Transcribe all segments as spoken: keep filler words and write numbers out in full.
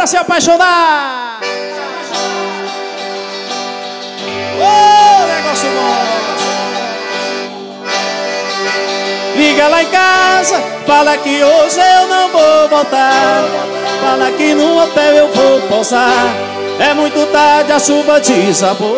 Bora se apaixonar! Ô, negócio bom! Liga lá em casa, fala que hoje eu não vou voltar. Fala que no hotel eu vou pousar. É muito tarde, a chuva desabou.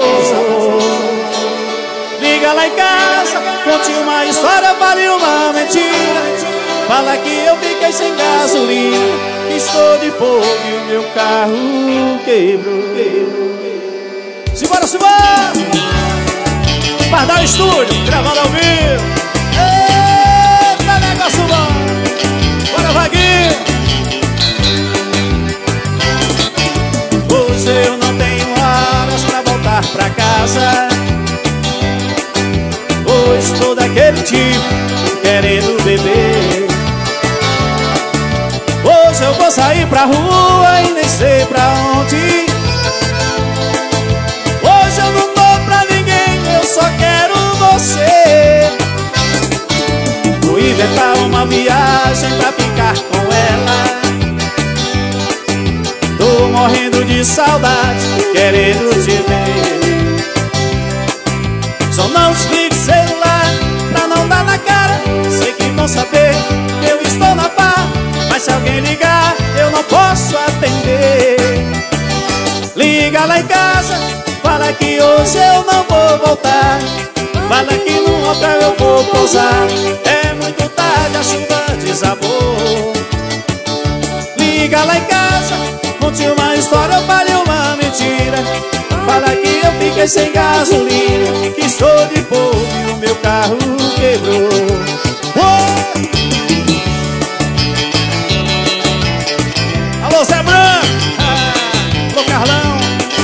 Liga lá em casa, conte uma história, fale uma mentira. Fala que eu fiquei sem gasolina, que estou de fogo e o meu carro quebrou. Simbora, simbora! Pardal Estúdio, gravando ao vivo. Eita, negócio bom! Bora, Vaguinho! Hoje eu não tenho horas pra voltar pra casa. Hoje estou daquele tipo, querendo beber. Hoje eu vou sair pra rua e nem sei pra onde. Hoje eu não tô pra ninguém, eu só quero você. Vou inventar uma viagem pra ficar com ela. Tô morrendo de saudade, querendo te ver. Só não desligue celular pra não dar na cara. Sei que vão saber que eu estou na pá, mas se alguém ligar eu não posso atender. Liga lá em casa, fala que hoje eu não vou voltar. Fala que no hotel eu vou pousar. É muito tarde, a chuva desabou. Liga lá em casa, conte uma história, fale uma mentira. Fala que eu fiquei sem gasolina, que estou de fogo e o meu carro quebrou. Oh! Alô, Zé Branco! Ah, alô, Carlão!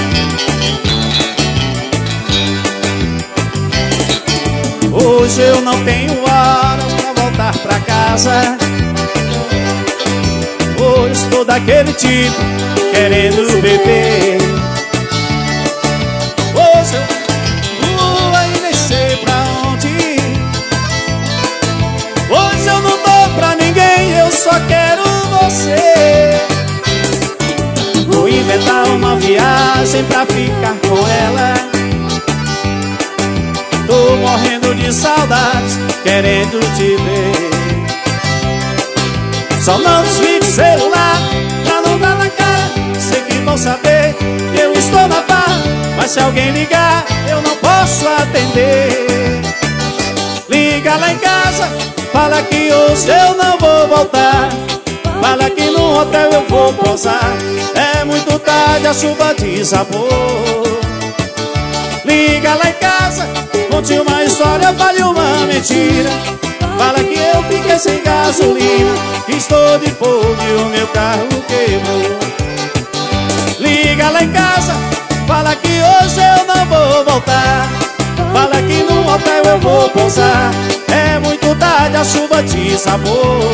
Hoje eu não tenho horas pra voltar pra casa. Hoje estou daquele tipo, querendo beber. Hoje eu rua e nem sei pra onde. Hoje eu não dou pra ninguém, eu só quero você. Vou inventar uma viagem pra ficar com ela. Tô morrendo de saudades, querendo te ver. Só não desligue o celular pra não dar na cara. Sei que vão saber que eu estou na barra, mas se alguém ligar eu não posso atender. Liga lá em casa, fala que hoje eu não vou voltar. Fala que no hotel eu vou pousar. É muito tarde, a chuva desabou. Liga lá em casa, conte uma história, fale uma mentira. Fala que eu fiquei sem gasolina, que estou de fogo e o meu carro quebrou. Liga lá em casa, fala que hoje eu não vou voltar. Fala que no hotel eu vou pousar. É muito tarde, a chuva desabou.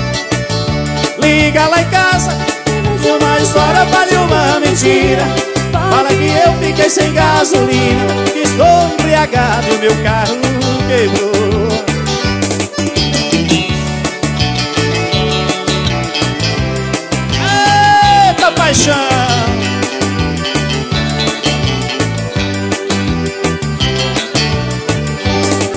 Liga lá em casa, conte uma história, fale uma mentira. Fala que eu fiquei sem gasolina, que estou embriagado e o meu carro quebrou.